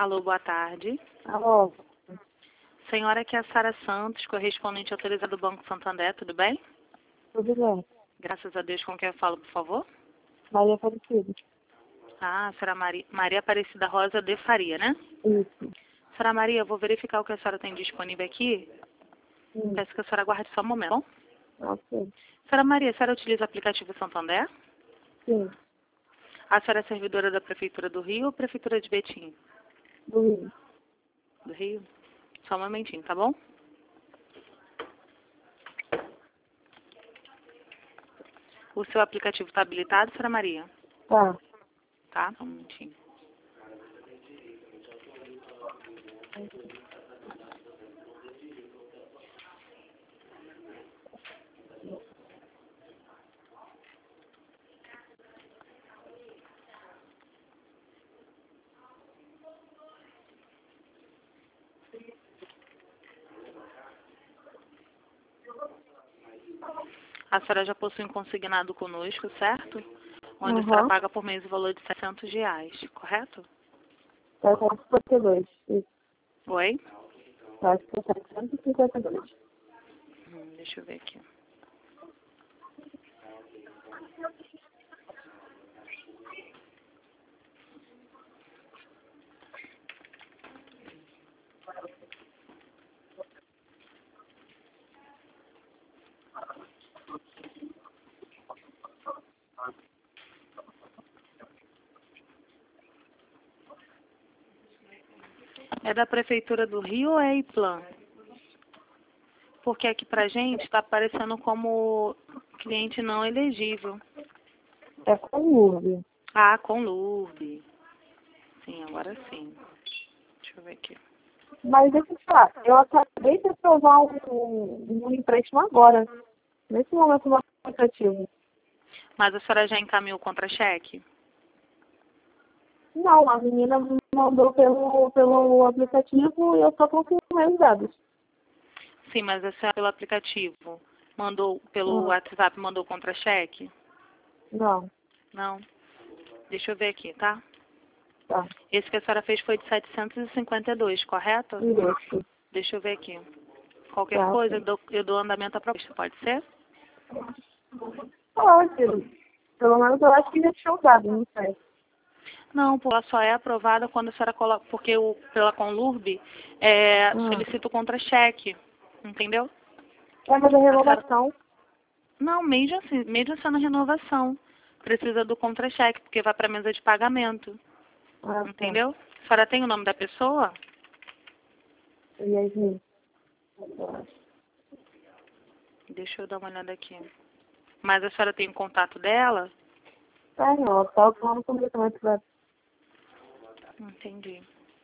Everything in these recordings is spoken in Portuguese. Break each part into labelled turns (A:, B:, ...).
A: Alô, boa tarde.
B: Alô,
A: Senhora, aqui é a Sara Santos, correspondente autorizada do Banco Santander, tudo bem?
B: tudo bem?
A: Graças a Deus, com quem eu falo, por favor?
B: Maria Aparecida.
A: Ah, senhora Maria Aparecida Rosa de Faria, né?
B: Isso.
A: Senhora Maria, eu vou verificar o que a senhora tem disponível aqui. Peço que a senhora aguarde só um momento, bom?
B: Ok.
A: Senhora Maria, a senhora utiliza o aplicativo Santander?
B: Sim.
A: A senhora é servidora da Prefeitura do Rio ou Prefeitura de Betim?
B: Do Rio.
A: Do Rio? Só um momentinho, tá bom? O seu aplicativo está habilitado, senhora Maria?
B: Tá.
A: Tá? Só um momentinho. A senhora já possui um consignado conosco, certo? Onde a senhora paga por mês o valor de R$ 600, correto?
B: Tá 752. Isso.
A: Oi?
B: Tá 752.
A: Deixa eu ver aqui. É da Prefeitura do Rio ou é Iplan? Porque aqui pra gente está aparecendo como cliente não elegível.
B: É com Lourdes.
A: Ah, com Lourdes. Sim, agora sim. Deixa eu ver aqui.
B: Mas deixa eu te falar, eu acabei de aprovar um empréstimo agora. Nesse momento no aplicativo.
A: Mas a senhora já encaminhou o contra-cheque?
B: Não, a menina me mandou pelo aplicativo e eu só confirmei os dados.
A: Sim, mas a senhora pelo aplicativo mandou, pelo WhatsApp mandou o contra-cheque?
B: Não.
A: Não. Deixa eu ver aqui, tá?
B: Tá.
A: Esse que a senhora fez foi de 752, correto?
B: Isso.
A: Deixa eu ver aqui. Qualquer
B: Tá.
A: coisa, eu dou andamento à proposta, pode ser?
B: Pode. Pelo menos eu acho que já tinha usado, não sei.
A: Não, pô, ela só é aprovada quando a senhora coloca, porque pela Conlurb solicita o contra-cheque, entendeu?
B: É, mas a renovação.
A: Não, mesmo assim, mesmo sendo renovação, precisa do contra-cheque, porque vai para a mesa de pagamento,
B: Ah,
A: entendeu? A senhora tem o nome da pessoa?
B: Yasmin.
A: Deixa eu dar uma olhada aqui. Mas a senhora tem o contato dela?
B: Ah, não, só falando comigo também pra
A: Entendi.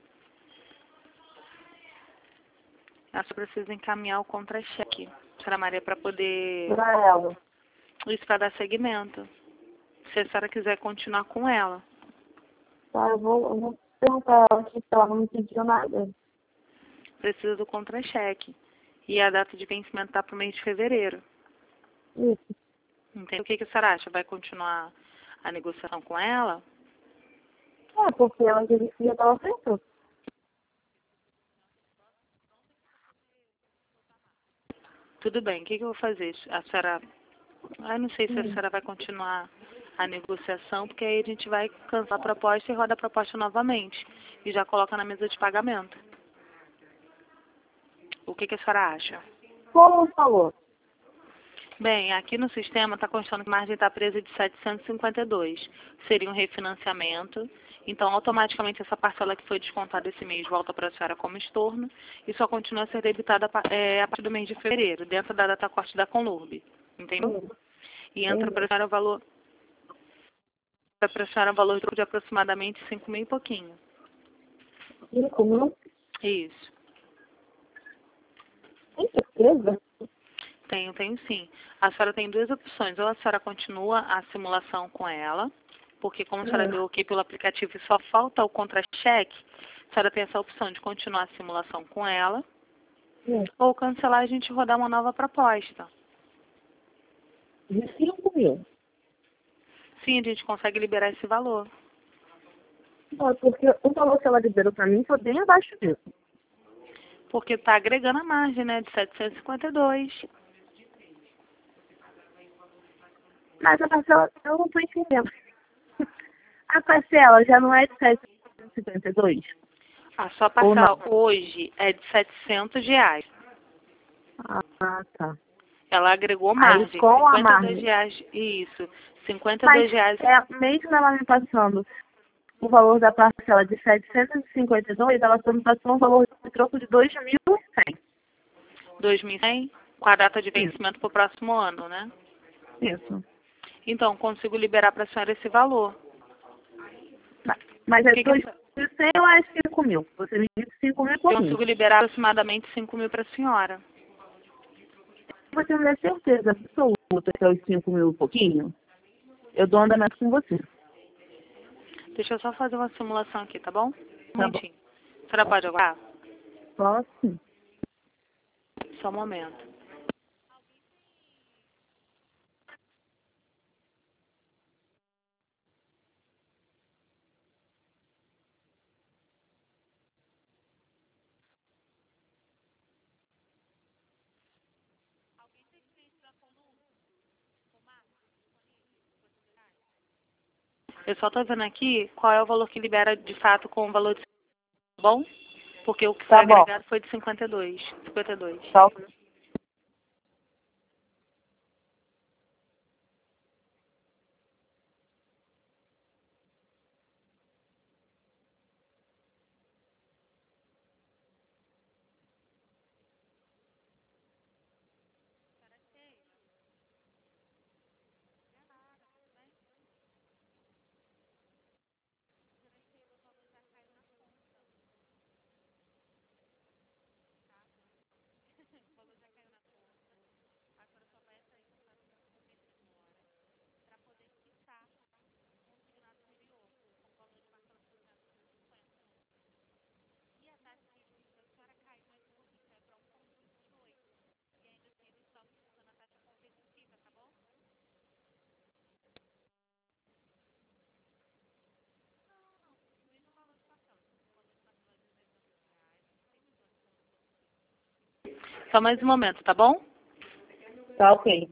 A: Ela só precisa encaminhar o contra-cheque, senhora Maria, para poder...
B: ela.
A: Isso para dar seguimento. Se a senhora quiser continuar com ela.
B: Tá, eu vou perguntar ela aqui se ela não me pediu nada.
A: Precisa do contra-cheque. E a data de vencimento está para o mês de fevereiro.
B: Isso.
A: Entende? O que a senhora acha? Vai continuar a negociação com ela?
B: É, porque ela disse que já estava feito.
A: Tudo bem. O que eu vou fazer? A senhora... Eu não sei se a senhora vai continuar a negociação, porque aí a gente vai cancelar a proposta e roda a proposta novamente. E já coloca na mesa de pagamento. O que a senhora acha?
B: Como falou?
A: Bem, aqui no sistema está constando que a margem está presa de 752. Seria um refinanciamento. Então, automaticamente, essa parcela que foi descontada esse mês volta para a senhora como estorno e só continua a ser debitada a partir do mês de fevereiro, dentro da data corte da Conlurb. Entendeu? E entra para a senhora o valor, de aproximadamente 5 mil e pouquinho.
B: 5 mil?
A: Isso.
B: Tem certeza?
A: Tenho sim. A senhora tem duas opções. Ou a senhora continua a simulação com ela, porque como a senhora deu ok pelo aplicativo e só falta o contra-cheque, a senhora tem essa opção de continuar a simulação com ela, ou cancelar e a gente rodar uma nova proposta.
B: De 5 mil.
A: Sim, a gente consegue liberar esse valor.
B: Porque o valor que ela liberou para mim foi bem abaixo disso.
A: Porque está agregando a margem, né, de 752.
B: Mas a parcela, eu não estou entendendo. A parcela já não é de 752?
A: A sua
B: Ou
A: parcela
B: não?
A: hoje é de R$ 700.
B: Ah, tá.
A: Ela agregou
B: Aí
A: margem,
B: com a
A: R$ 52.
B: margem.
A: Isso,
B: Mas
A: R$ 52.
B: mesmo ela me passando o valor da parcela de 752, ela só me passou um valor de troco de 2.100.
A: 2.100, com a data de
B: Isso.
A: vencimento para o próximo ano, né?
B: Isso.
A: Então, consigo liberar para a senhora esse valor.
B: Mas é
A: Que
B: 2.100 ou é 5.000? Você me disse 5.000 e pouquinho.
A: consigo liberar aproximadamente 5.000 para a senhora.
B: Você me dá certeza absoluta que é os 5.000 e pouquinho? Eu dou andamento com você.
A: Deixa eu só fazer uma simulação aqui, tá bom? Um
B: Tá bom.
A: momentinho. A senhora pode aguardar?
B: Posso?
A: Só um momento. Eu só estou vendo aqui qual é o valor que libera de fato com o valor de... Tá bom? Porque o que foi
B: Tá bom.
A: agregado foi de 52. 52.
B: Tá.
A: Só mais um momento, tá bom?
B: Tá ok.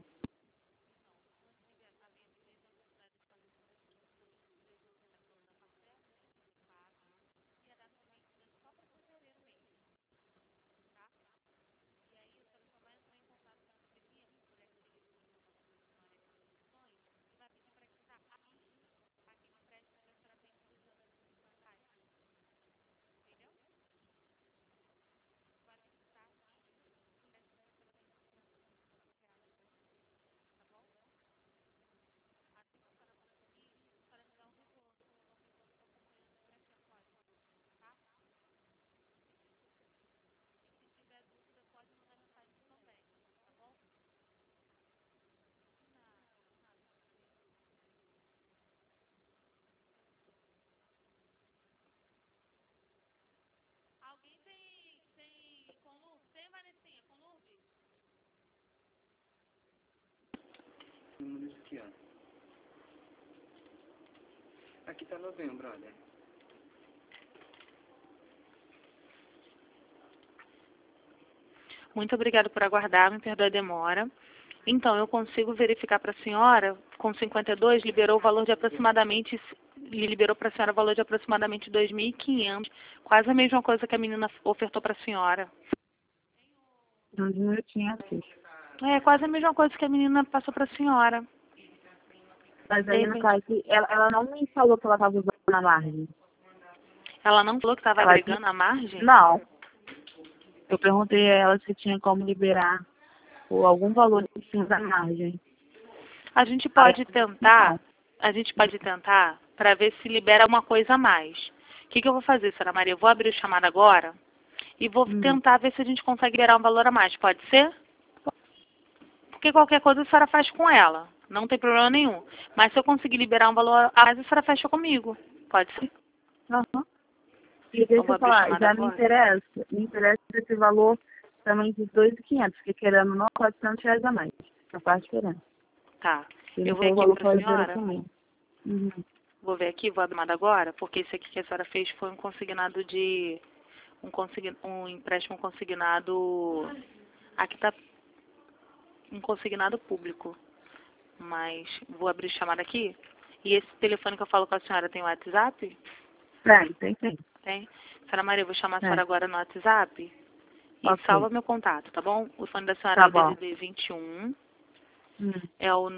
C: Números aqui, ó. Aqui tá novembro, olha.
A: Muito obrigada por aguardar, me perdoe a demora. Então, eu consigo verificar para a senhora, com 52, liberou o valor de aproximadamente, liberou para a senhora o valor de aproximadamente 2.500, quase a mesma coisa que a menina ofertou para a senhora.
B: 2.500.
A: É, quase a mesma coisa que a menina passou para a senhora.
B: Mas aí, no caso, ela não me falou que ela estava usando a margem.
A: Ela não falou que estava
B: Ela
A: agregando a margem?
B: Não. Eu perguntei a ela se tinha como liberar ou algum valor em cima da margem.
A: A gente
B: Aí,
A: pode tentar,
B: não.
A: para ver se libera alguma coisa a mais. O que eu vou fazer, senhora Maria? Eu vou abrir o chamado agora e vou tentar ver se a gente consegue liberar um valor a mais. Pode ser? Porque qualquer coisa a senhora faz com ela. Não tem problema nenhum. Mas se eu conseguir liberar um valor a mais, a senhora fecha comigo. Pode ser?
B: Uhum. E
A: Eu
B: deixa
A: vou
B: eu
A: abrir o
B: falar,
A: chamado
B: já
A: agora.
B: me interessa esse valor também de 2.500, porque querendo ou não, R$ 400 a mais. Essa parte diferente.
A: Tá.
B: E
A: Eu
B: não
A: vou ver
B: foi o
A: aqui
B: valor
A: para a
B: que ela liberou
A: senhora.
B: também. Uhum.
A: Vou ver aqui, vou abrir uma agora, porque esse aqui que a senhora fez foi um consignado um empréstimo consignado. Aqui está um consignado público. Mas vou abrir chamada aqui. E esse telefone que eu falo com a senhora tem WhatsApp?
B: Tem.
A: Tem. Senhora Maria, eu vou chamar a senhora agora no WhatsApp. E
B: Ok.
A: salva meu contato, tá bom? O fone da senhora
B: Tá
A: é o
B: bom.
A: DDD 21. É o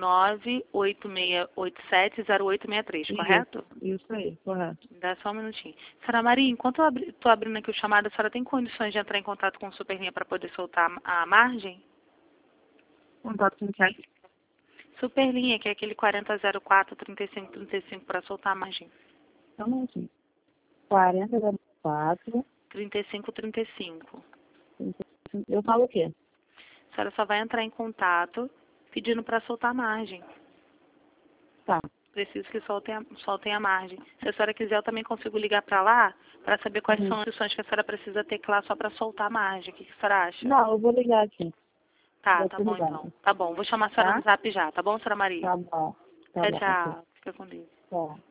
A: 986870863, correto?
B: Isso aí, correto.
A: Dá só um minutinho. Senhora Maria, enquanto eu estou abrindo aqui o chamado, a senhora tem condições de entrar em contato com o Superlinha para poder soltar a margem?
B: Contato com quem?
A: Superlinha, que é aquele 4004-3535 para soltar a margem.
B: Então, aqui. 4004.
A: 3535.
B: Eu falo o quê?
A: A senhora só vai entrar em contato pedindo para soltar a margem.
B: Tá.
A: Preciso que soltem a margem. Se a senhora quiser, eu também consigo ligar para lá para saber quais são as instruções que a senhora precisa ter lá só para soltar a margem. O que a senhora acha?
B: Não, eu vou ligar aqui.
A: Tá bom então. Tá bom, vou chamar a senhora no zap já, tá bom, senhora Maria?
B: Tá bom.
A: Tchau, tchau. Fica com Deus.
B: Tá.